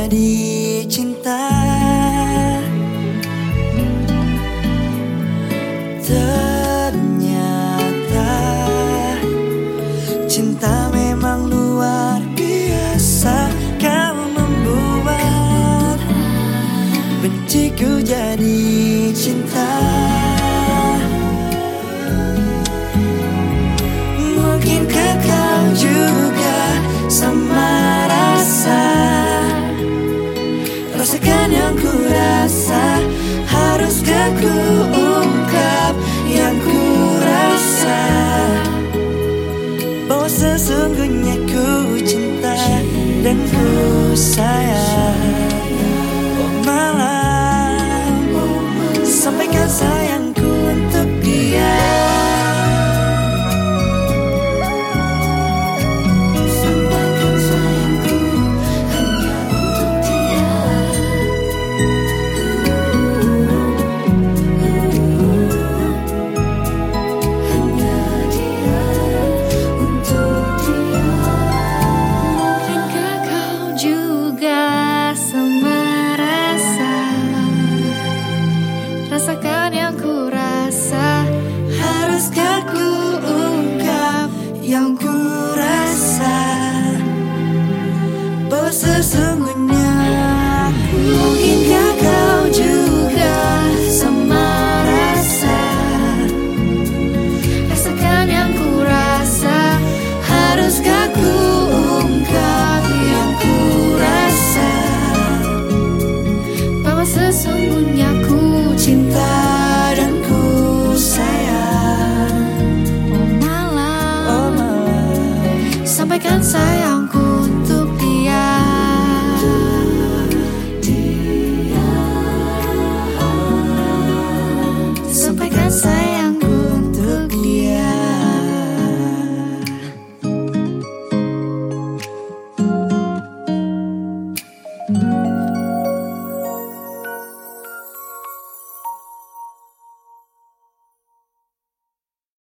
jadi cinta. Ternyata cinta memang luar biasa. Kau membuat benciku jadi cinta. Mungkinkah kau juga sama rasa? Rasakan yang ku rasa. Haruskah ku ungkap yang ku rasa? Bahwa sesungguhnya ku cinta dan ku sayang. Oh malam, sampaikan sayangku untuk dia. Sampaikan sayangku hanya untuk dia. Hanya dia, untuk dia. Mungkinkah kau juga sama rasa? Rasakan yang ku rasa. Haruskah ku ungkap yang ku rasa? Bahwa sesungguhnya